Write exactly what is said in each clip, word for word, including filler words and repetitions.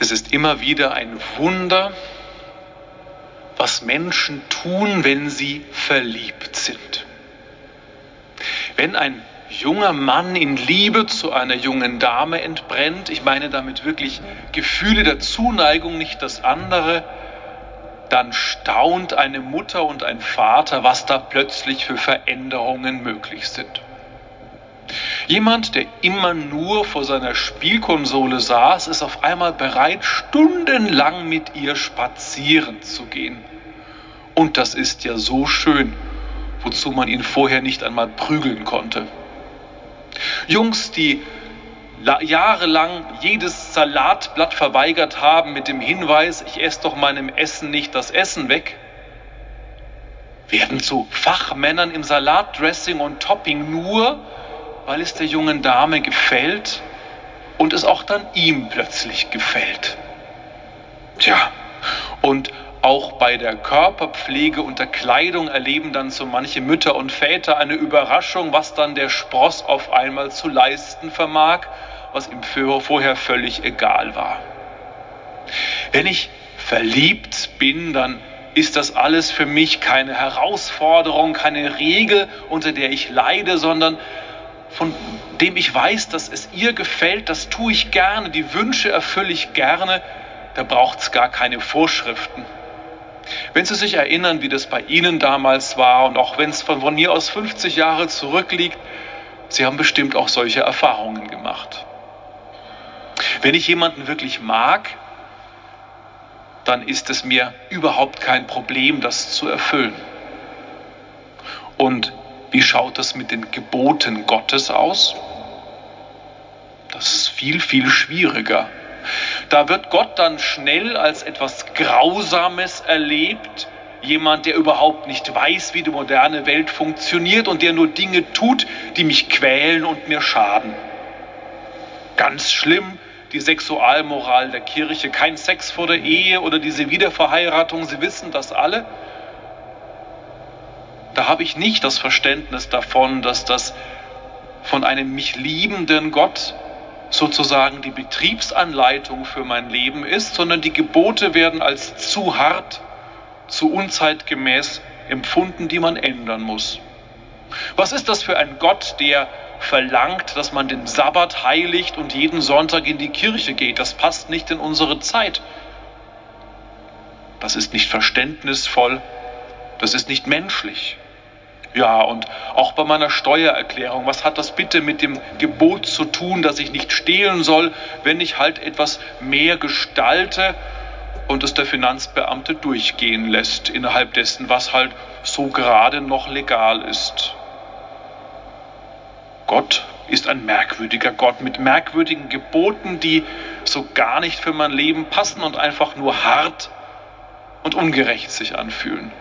Es ist immer wieder ein Wunder, was Menschen tun, wenn sie verliebt sind. Wenn ein junger Mann in Liebe zu einer jungen Dame entbrennt, ich meine damit wirklich Gefühle der Zuneigung, nicht das andere, dann staunt eine Mutter und ein Vater, was da plötzlich für Veränderungen möglich sind. Jemand, der immer nur vor seiner Spielkonsole saß, ist auf einmal bereit, stundenlang mit ihr spazieren zu gehen. Und das ist ja so schön, wozu man ihn vorher nicht einmal prügeln konnte. Jungs, die jahrelang jedes Salatblatt verweigert haben mit dem Hinweis, ich esse doch meinem Essen nicht das Essen weg, werden zu Fachmännern im Salatdressing und Topping nur, weil es der jungen Dame gefällt und es auch dann ihm plötzlich gefällt. Tja, und auch bei der Körperpflege und der Kleidung erleben dann so manche Mütter und Väter eine Überraschung, was dann der Spross auf einmal zu leisten vermag, was ihm vorher völlig egal war. Wenn ich verliebt bin, dann ist das alles für mich keine Herausforderung, keine Regel, unter der ich leide, sondern von dem ich weiß, dass es ihr gefällt, das tue ich gerne, die Wünsche erfülle ich gerne, da braucht es gar keine Vorschriften. Wenn Sie sich erinnern, wie das bei Ihnen damals war und auch wenn es von, von mir aus fünfzig Jahre zurückliegt, Sie haben bestimmt auch solche Erfahrungen gemacht. Wenn ich jemanden wirklich mag, dann ist es mir überhaupt kein Problem, das zu erfüllen. Und wie schaut es mit den Geboten Gottes aus? Das ist viel, viel schwieriger. Da wird Gott dann schnell als etwas Grausames erlebt, jemand, der überhaupt nicht weiß, wie die moderne Welt funktioniert und der nur Dinge tut, die mich quälen und mir schaden. Ganz schlimm, die Sexualmoral der Kirche, kein Sex vor der Ehe oder diese Wiederverheiratung, Sie wissen das alle. Da habe ich nicht das Verständnis davon, dass das von einem mich liebenden Gott sozusagen die Betriebsanleitung für mein Leben ist, sondern die Gebote werden als zu hart, zu unzeitgemäß empfunden, die man ändern muss. Was ist das für ein Gott, der verlangt, dass man den Sabbat heiligt und jeden Sonntag in die Kirche geht? Das passt nicht in unsere Zeit. Das ist nicht verständnisvoll, das ist nicht menschlich. Ja, und auch bei meiner Steuererklärung, was hat das bitte mit dem Gebot zu tun, dass ich nicht stehlen soll, wenn ich halt etwas mehr gestalte und es der Finanzbeamte durchgehen lässt, innerhalb dessen, was halt so gerade noch legal ist. Gott ist ein merkwürdiger Gott mit merkwürdigen Geboten, die so gar nicht für mein Leben passen und einfach nur hart und ungerecht sich anfühlen.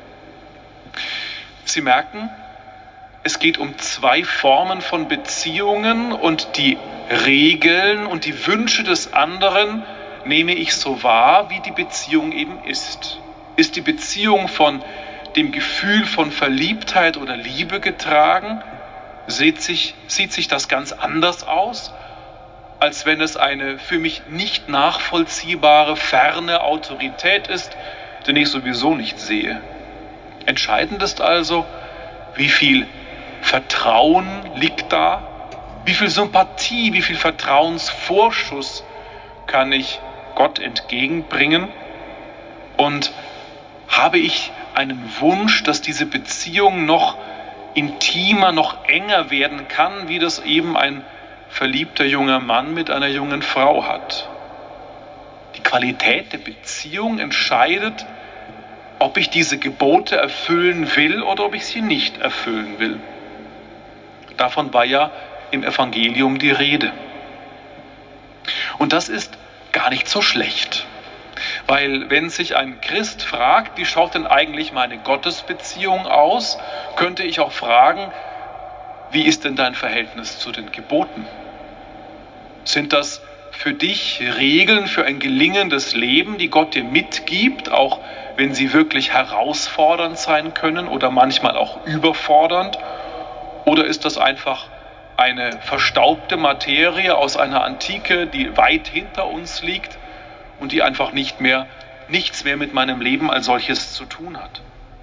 Sie merken, es geht um zwei Formen von Beziehungen und die Regeln und die Wünsche des anderen nehme ich so wahr, wie die Beziehung eben ist. Ist die Beziehung von dem Gefühl von Verliebtheit oder Liebe getragen? Sieht sich, sieht sich das ganz anders aus, als wenn es eine für mich nicht nachvollziehbare, ferne Autorität ist, den ich sowieso nicht sehe. Entscheidend ist also, wie viel Vertrauen liegt da, wie viel Sympathie, wie viel Vertrauensvorschuss kann ich Gott entgegenbringen und habe ich einen Wunsch, dass diese Beziehung noch intimer, noch enger werden kann, wie das eben ein verliebter junger Mann mit einer jungen Frau hat. Die Qualität der Beziehung entscheidet, ob ich diese Gebote erfüllen will oder ob ich sie nicht erfüllen will. Davon war ja im Evangelium die Rede. Und das ist gar nicht so schlecht, weil wenn sich ein Christ fragt, wie schaut denn eigentlich meine Gottesbeziehung aus, könnte ich auch fragen, wie ist denn dein Verhältnis zu den Geboten? Sind das für dich Regeln für ein gelingendes Leben, die Gott dir mitgibt, auch wenn sie wirklich herausfordernd sein können oder manchmal auch überfordernd? Oder ist das einfach eine verstaubte Materie aus einer Antike, die weit hinter uns liegt und die einfach nicht mehr, nichts mehr mit meinem Leben als solches zu tun hat.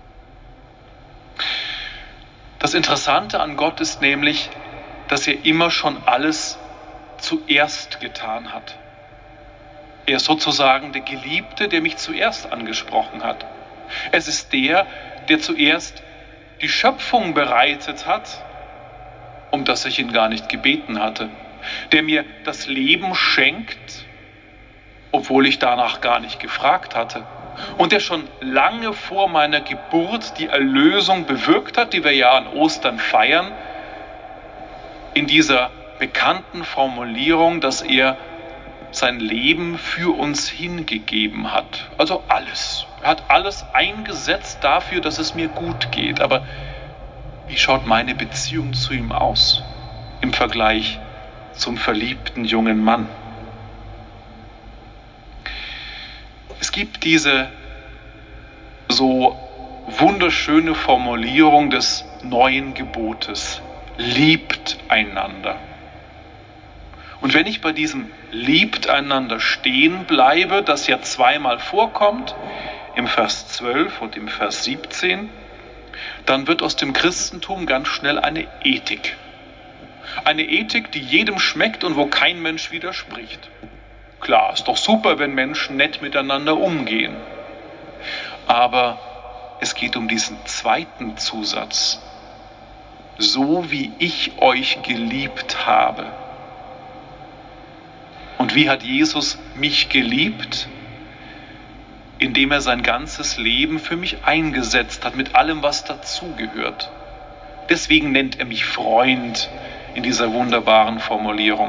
Das Interessante an Gott ist nämlich, dass er immer schon alles zuerst getan hat. Er ist sozusagen der Geliebte, der mich zuerst angesprochen hat. Es ist der, der zuerst die Schöpfung bereitet hat, um das ich ihn gar nicht gebeten hatte. Der mir das Leben schenkt, obwohl ich danach gar nicht gefragt hatte. Und der schon lange vor meiner Geburt die Erlösung bewirkt hat, die wir ja an Ostern feiern, in dieser bekannten Formulierung, dass er sein Leben für uns hingegeben hat. Also alles. Er hat alles eingesetzt dafür, dass es mir gut geht. Aber wie schaut meine Beziehung zu ihm aus im Vergleich zum verliebten jungen Mann? Es gibt diese so wunderschöne Formulierung des neuen Gebotes: Liebt einander. Und wenn ich bei diesem Liebt einander stehen bleibe, das ja zweimal vorkommt, im Vers zwölf und im Vers siebzehn, dann wird aus dem Christentum ganz schnell eine Ethik. Eine Ethik, die jedem schmeckt und wo kein Mensch widerspricht. Klar, ist doch super, wenn Menschen nett miteinander umgehen. Aber es geht um diesen zweiten Zusatz. So wie ich euch geliebt habe. Und wie hat Jesus mich geliebt? Indem er sein ganzes Leben für mich eingesetzt hat, mit allem, was dazugehört. Deswegen nennt er mich Freund in dieser wunderbaren Formulierung.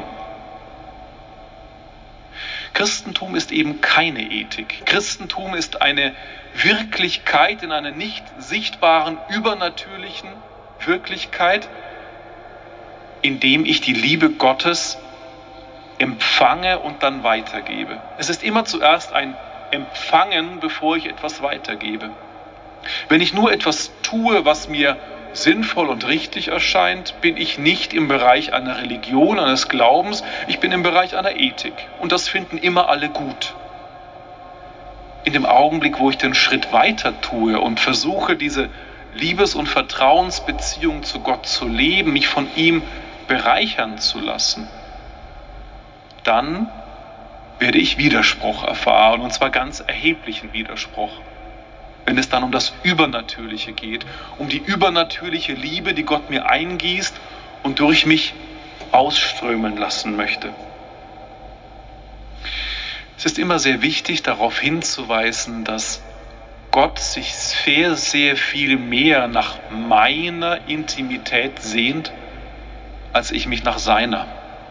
Christentum ist eben keine Ethik. Christentum ist eine Wirklichkeit in einer nicht sichtbaren, übernatürlichen Wirklichkeit, indem ich die Liebe Gottes empfange und dann weitergebe. Es ist immer zuerst ein Empfangen, bevor ich etwas weitergebe. Wenn ich nur etwas tue, was mir sinnvoll und richtig erscheint, bin ich nicht im Bereich einer Religion, eines Glaubens, ich bin im Bereich einer Ethik. Und das finden immer alle gut. In dem Augenblick, wo ich den Schritt weiter tue und versuche, diese Liebes- und Vertrauensbeziehung zu Gott zu leben, mich von ihm bereichern zu lassen, dann werde ich Widerspruch erfahren, und zwar ganz erheblichen Widerspruch. Wenn es dann um das Übernatürliche geht, um die übernatürliche Liebe, die Gott mir eingießt und durch mich ausströmen lassen möchte. Es ist immer sehr wichtig, darauf hinzuweisen, dass Gott sich sehr, sehr viel mehr nach meiner Intimität sehnt, als ich mich nach seiner.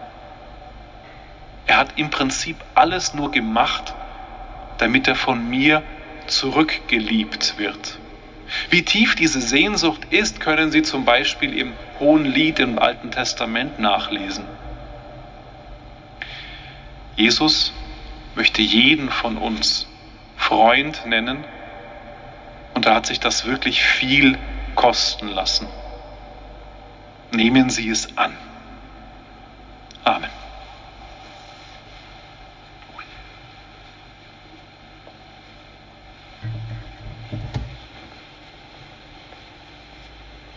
Er hat im Prinzip alles nur gemacht, damit er von mir zurückgeliebt wird. Wie tief diese Sehnsucht ist, können Sie zum Beispiel im Hohenlied im Alten Testament nachlesen. Jesus möchte jeden von uns Freund nennen und er hat sich das wirklich viel kosten lassen. Nehmen Sie es an.